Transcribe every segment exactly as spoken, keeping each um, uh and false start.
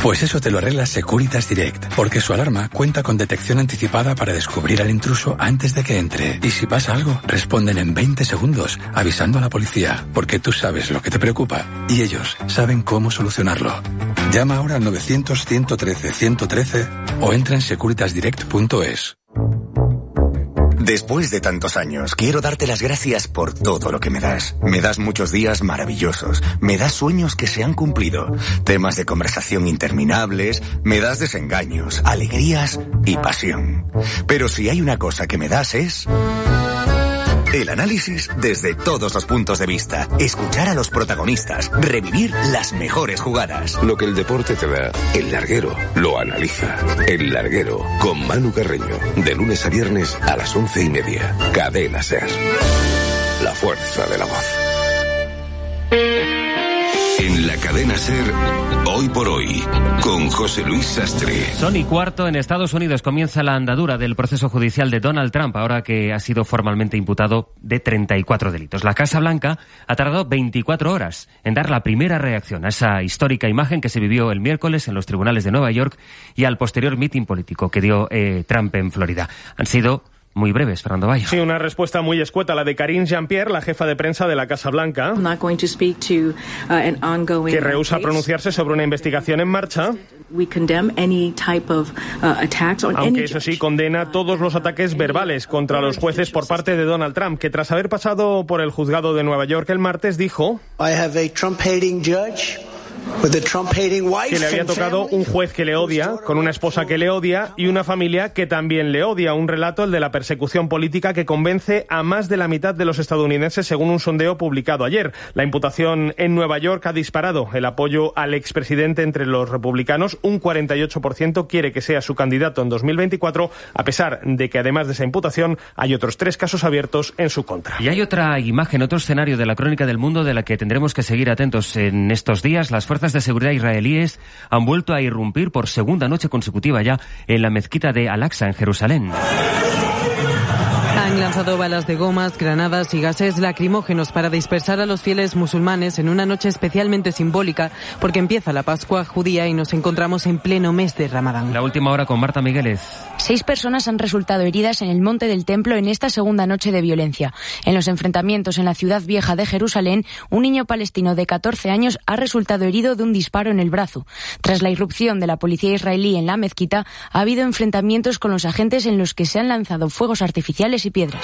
Pues eso te lo arregla Securitas Direct, porque su alarma cuenta con detección anticipada para descubrir al intruso antes de que entre. Y si pasa algo, responden en veinte segundos, avisando a la policía, porque tú sabes lo que te preocupa y ellos saben cómo solucionarlo. Llama ahora al novecientos, ciento trece, ciento trece o entra en securitas direct punto es. Después de tantos años, quiero darte las gracias por todo lo que me das. Me das muchos días maravillosos, me das sueños que se han cumplido, temas de conversación interminables, me das desengaños, alegrías y pasión. Pero si hay una cosa que me das es... el análisis desde todos los puntos de vista, escuchar a los protagonistas, revivir las mejores jugadas. Lo que el deporte te da, El Larguero lo analiza. El Larguero, con Manu Carreño, de lunes a viernes a las once y media. Cadena SER. La fuerza de la voz. En la cadena SER, Hoy por Hoy, con José Luis Sastre. Son y cuarto. En Estados Unidos comienza la andadura del proceso judicial de Donald Trump, ahora que ha sido formalmente imputado de treinta y cuatro delitos. La Casa Blanca ha tardado veinticuatro horas en dar la primera reacción a esa histórica imagen que se vivió el miércoles en los tribunales de Nueva York y al posterior mitin político que dio eh, Trump en Florida. Han sido muy breves, Fernando Bayo. Sí, una respuesta muy escueta, la de Karine Jean-Pierre, la jefa de prensa de la Casa Blanca, que rehúsa pronunciarse sobre una investigación en marcha, aunque eso sí, condena todos los ataques verbales contra los jueces por parte de Donald Trump, que tras haber pasado por el juzgado de Nueva York el martes dijo I have a Trump-hating judge. Que le había tocado un juez que le odia, con una esposa que le odia y una familia que también le odia. Un relato, el de la persecución política, que convence a más de la mitad de los estadounidenses según un sondeo publicado ayer. La imputación en Nueva York ha disparado el apoyo al expresidente entre los republicanos. Un cuarenta y ocho por ciento quiere que sea su candidato en dos mil veinticuatro, a pesar de que además de esa imputación hay otros tres casos abiertos en su contra. Y hay otra imagen, otro escenario de la crónica del mundo de la que tendremos que seguir atentos en estos días. Las fuerzas de seguridad israelíes han vuelto a irrumpir por segunda noche consecutiva ya en la mezquita de Al-Aqsa en Jerusalén. Han lanzado balas de gomas, granadas y gases lacrimógenos para dispersar a los fieles musulmanes en una noche especialmente simbólica porque empieza la Pascua judía y nos encontramos en pleno mes de Ramadán. La última hora con Marta Migueles. Seis personas han resultado heridas en el Monte del Templo en esta segunda noche de violencia. En los enfrentamientos en la ciudad vieja de Jerusalén, un niño palestino de catorce años ha resultado herido de un disparo en el brazo. Tras la irrupción de la policía israelí en la mezquita, ha habido enfrentamientos con los agentes en los que se han lanzado fuegos artificiales y piedras.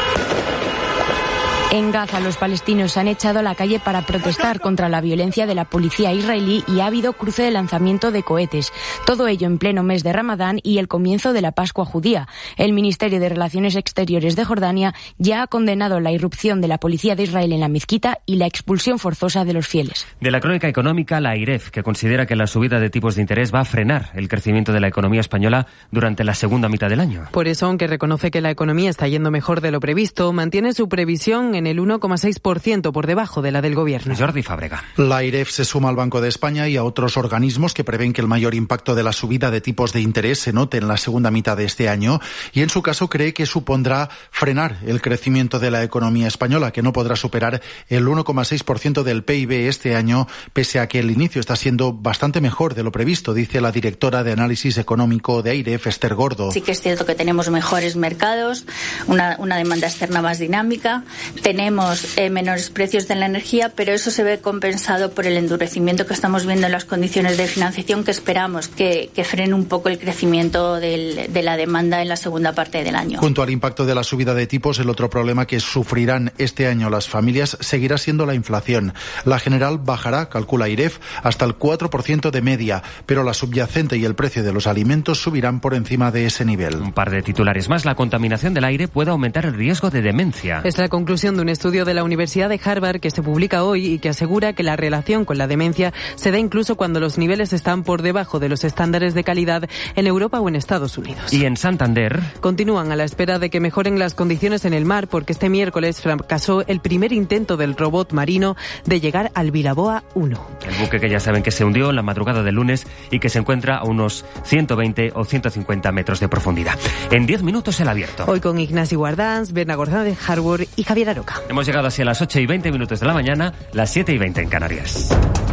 En Gaza, los palestinos se han echado a la calle para protestar contra la violencia de la policía israelí y ha habido cruce de lanzamiento de cohetes. Todo ello en pleno mes de Ramadán y el comienzo de la Pascua judía. El Ministerio de Relaciones Exteriores de Jordania ya ha condenado la irrupción de la policía de Israel en la mezquita y la expulsión forzosa de los fieles. De la crónica económica, la AIREF, que considera que la subida de tipos de interés va a frenar el crecimiento de la economía española durante la segunda mitad del año. Por eso, aunque reconoce que la economía está yendo mejor de lo previsto, mantiene su previsión en el uno coma seis por ciento por debajo de la del Gobierno. Jordi Fábrega. La AIREF se suma al Banco de España y a otros organismos que prevén que el mayor impacto de la subida de tipos de interés se note en la segunda mitad de este año y en su caso cree que supondrá frenar el crecimiento de la economía española, que no podrá superar el uno coma seis por ciento del P I B este año, pese a que el inicio está siendo bastante mejor de lo previsto, dice la directora de análisis económico de AIREF, Esther Gordo. Sí que es cierto que tenemos mejores mercados, una, una demanda externa más dinámica, tenemos Eh, menores precios de la energía, pero eso se ve compensado por el endurecimiento que estamos viendo en las condiciones de financiación, que esperamos que, que frene un poco el crecimiento del, de la demanda en la segunda parte del año. Junto al impacto de la subida de tipos, el otro problema que sufrirán este año las familias seguirá siendo la inflación. La general bajará, calcula AIREF, hasta el cuatro por ciento de media, pero la subyacente y el precio de los alimentos subirán por encima de ese nivel. Un par de titulares más. La contaminación del aire puede aumentar el riesgo de demencia. Es la conclusión de un estudio de la Universidad de Harvard que se publica hoy y que asegura que la relación con la demencia se da incluso cuando los niveles están por debajo de los estándares de calidad en Europa o en Estados Unidos. Y en Santander continúan a la espera de que mejoren las condiciones en el mar porque este miércoles fracasó el primer intento del robot marino de llegar al Vilaboa uno. El buque que ya saben que se hundió en la madrugada del lunes y que se encuentra a unos ciento veinte o ciento cincuenta metros de profundidad. En diez minutos el abierto. Hoy con Ignacio Guardans, Berna González Harbour y Javier Aroca. Hemos llegado así a las ocho y veinte minutos de la mañana, las siete y veinte en Canarias.